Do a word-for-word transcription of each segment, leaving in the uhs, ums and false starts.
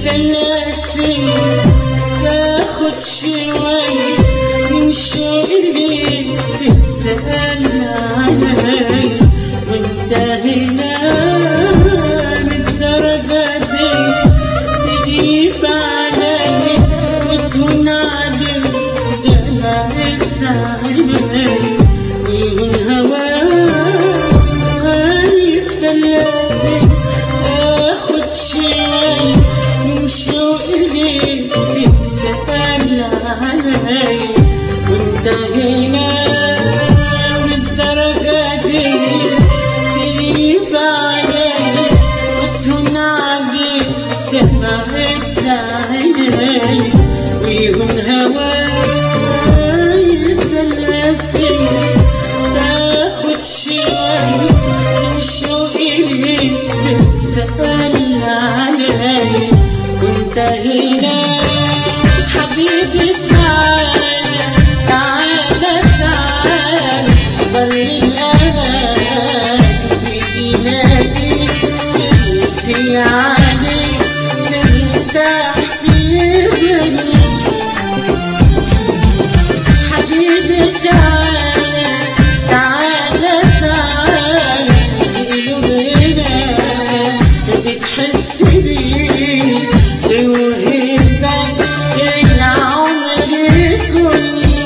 فلاسي تاخد شوية من شوقي تسأل علي وانت هنا من الدرجة دي تجيب علي وتهون علي دمعت عيني ويهون هواي فلاسي تاخد شوية من شوقي تسأل علي وانت هنا من الدرجة دي تجيب علي وتهون علي دمعت عيني ويهون هواي فلاسي تاخد شوية من شوقي تسأل علي وانت هنا حبيبي تعالى تعالى تعالى بر الأمان بينادي تنسي علي ترتاح في ظلي حبيبي تعالى تعالى تعالى قلوب هنا بتحس بيه توهبك العمر كله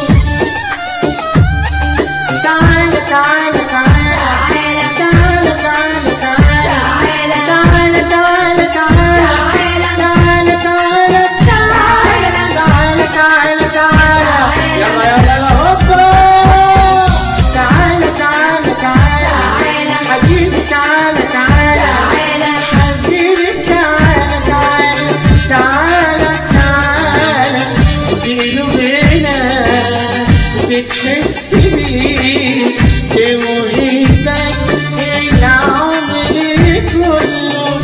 تعالى تعالى تعالى تعالى تعالى تعالى تعالى تعالى تعالى تعالى تعالى تعالى تعالى يلا يلا يلا هوبا تعالى تعالى تعالى حبيبي تعالى تعالى حبيبي تعالى تعالى تعالى تعالى قلوب هنا بتحس بيه توهبك العمر كله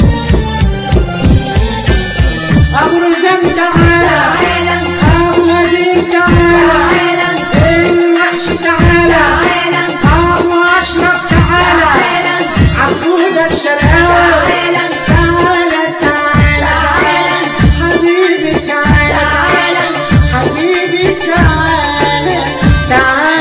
أبو رزان تعالى أبو نجيب تعالى الوحش تعالى أبو أشرف تعالى عبودة الشرقاوي تعالى تعالى حبيبي تعالى حبيبي تعالى تعالى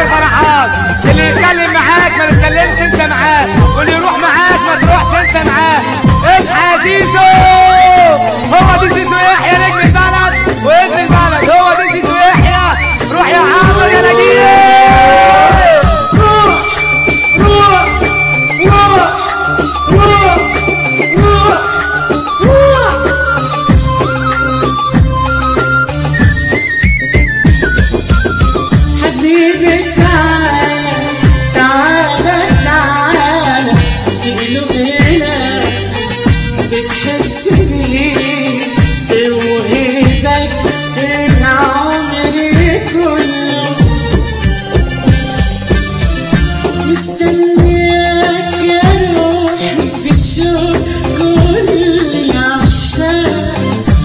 الفرحات، اللي يتكلم معاك ما تتكلمش انت معاه، واللي يروح معاك ما تروحش انت معاه. اصحى يا زيزو، هو دي زيزو يحيى نجم البلد وابن البلد، هو دي زيزو يحيى. روح يا عمرو يا نجيب، روح روح روح روح روح روح. حبيبي تعالى تعالى تعالى، قلوبنا بتحس بيه توهبك العمر كله. مستنياك يا روحي في الشوق كل العشاق،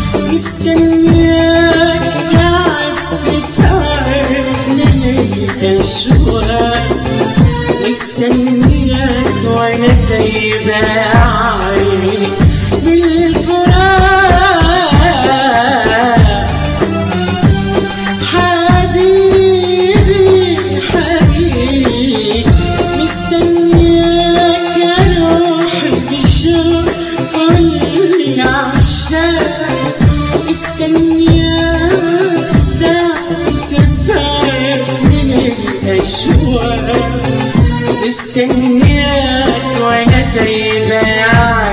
مستنياك تعبت تعب من الأشواق، مستنياك وانا دايبة عيني بالفراق. حبيبي حبيبي مستنياك يا روحي في الشوق كل العشاق، مستنياك تعب من الأشواق، مستنياك وانا دايبة